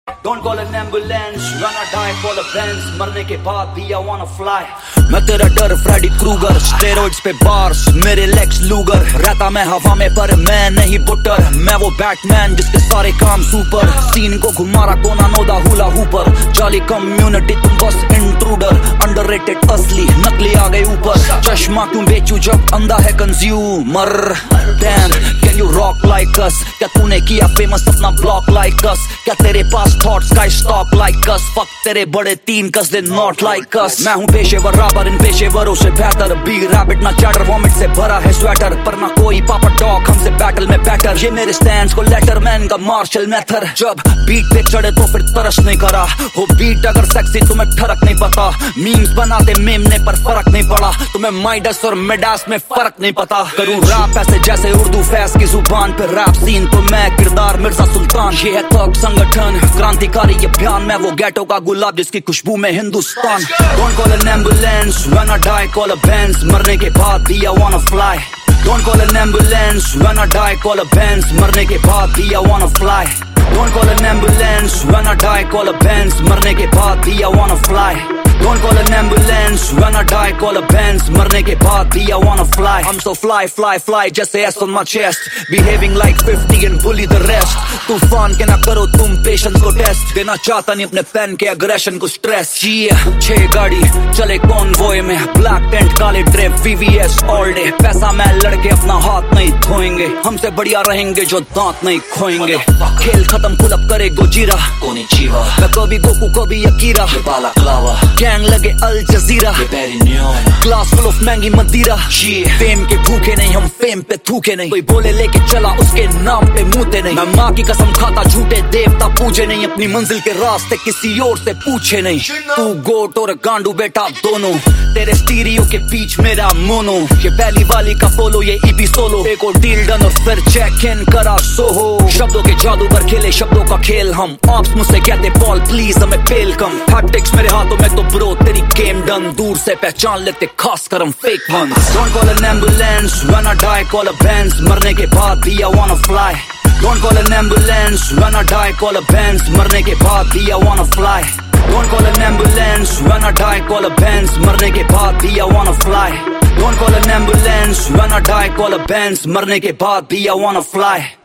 Don't call an ambulance, run or die, call a Benz. मरने के बाद भी I wanna fly. मैं तेरा डर फ्रेडी क्रूगर, स्टेरॉइड्स पे बार्स मेरे लेक्स लूगर. रहता मैं हवा में पर मैं नहीं बुटर. मैं वो बैटमैन जिसके सारे काम सुपर. सीन को घुमारा कोना नोदा हुला हुपर. जाली कम्युनिटी तुम बस इंट्रूडर. अंडररेटेड असली नकली आ गए ऊपर. चश्मा क्यों बेचूं जब अंधा है consumer. Damn, can you rock like us? क्या तूने किया फेमस अपना ब्लॉक like us? क्या तेरे पास थॉट्स का स्टॉक like us? फक तेरे बड़े तीन कस दे नॉट like us. मैं हूँ पेशेवर राबर इन पेशेवरों से बेहतर. बी रैबिट ना चैटर वॉमिट से भरा है स्वेटर. पर ना कोई पापा डॉग हमसे बैटल में बैटर. ये मेरे स्टैंड्स को लेटरमैन का मार्शल मेथड. जब बीट पे चढ़े तो फिर तरस नहीं करा. हो बीट अगर सेक्सी तुम्हें ठरक नहीं पता. मीम्स बनाते मेमने पर फर्क नहीं पड़ा. तुम्हें माइडस और मेडास में फर्क नहीं पता. करूँ रैप ऐसे जैसे उर्दू फैस की जुबान पे. रैप सीन तो मैं किरदार मिर्जा सुल्तान. ये है तक संगठन क्रांतिकारी ये बयान. मैं वो गैटो का गुलाब जिसकी खुशबू में Hindustan. Don't call an ambulance, run or die, call a Benz. मरने के बाद भी I wanna fly. Don't call an ambulance, run or die, call a Benz. मरने के बाद भी I wanna fly. Don't call an ambulance, run or die, call a Benz. मरने के बाद भी I wanna fly. Don't call an ambulance, run or die, call a Benz. मरने के बाद भी I wanna fly. I'm so fly, fly, fly, जैसे S on my chest. Behaving like 50 and bully the rest. तूफान के ना करो तुम पेशेंस को टेस्ट. देना चाहता नहीं अपने फैन के अग्रेशन को स्ट्रेस. छह गाड़ी चले कॉन्वॉय में. ब्लैक टेंट काले ड्रेप VVS all day. पैसा मैं लड़के अपना हाथ नहीं धोएंगे. हमसे बढ़िया रहेंगे जो दांत नहीं खोएंगे. खेल खत्म पुल अप करे गोजीरा. मैं कभी गोकू कभी अकीरा. गैंग लगे Al Jazeera. Class full of महंगी मदिरा. फेम के भूखे नहीं हम फेम पे थूके नहीं. कोई बोले लेके चला उसके नाम पे मुंहते नहीं. मैं माँ की कसम खाता झूठे देवता पूजे नहीं. अपनी मंजिल के रास्ते किसी और से पूछे नहीं. तू गोट और गांडू बेटा दोनों. तेरे स्टीरियो के बीच मेरा मोनो. ये पहली वाली का फॉलो ये EP सोलो. एक और डील डन और फिर चेक इन करा सोहो. शब्दों के जादू पर खेले शब्दों का खेल हम. ऑप्स मुझसे कहते बॉल प्लीज हमें फेल कम. हैप्टिक्स मेरे हाथों में तो ब्रो तेरी गेम डन. दूर से पहचान लेते खास कर हम fake ones. Don't call an ambulance, run or die, call a Benz. मरने के बाद भी I wanna fly. Don't call an ambulance, run or die, call a Benz. मरने के बाद भी I wanna fly. Don't call an ambulance, run or die, call a Benz. मरने के बाद भी I wanna fly. Don't call an ambulance, run or die, call a Benz. मरने के बाद भी I wanna fly.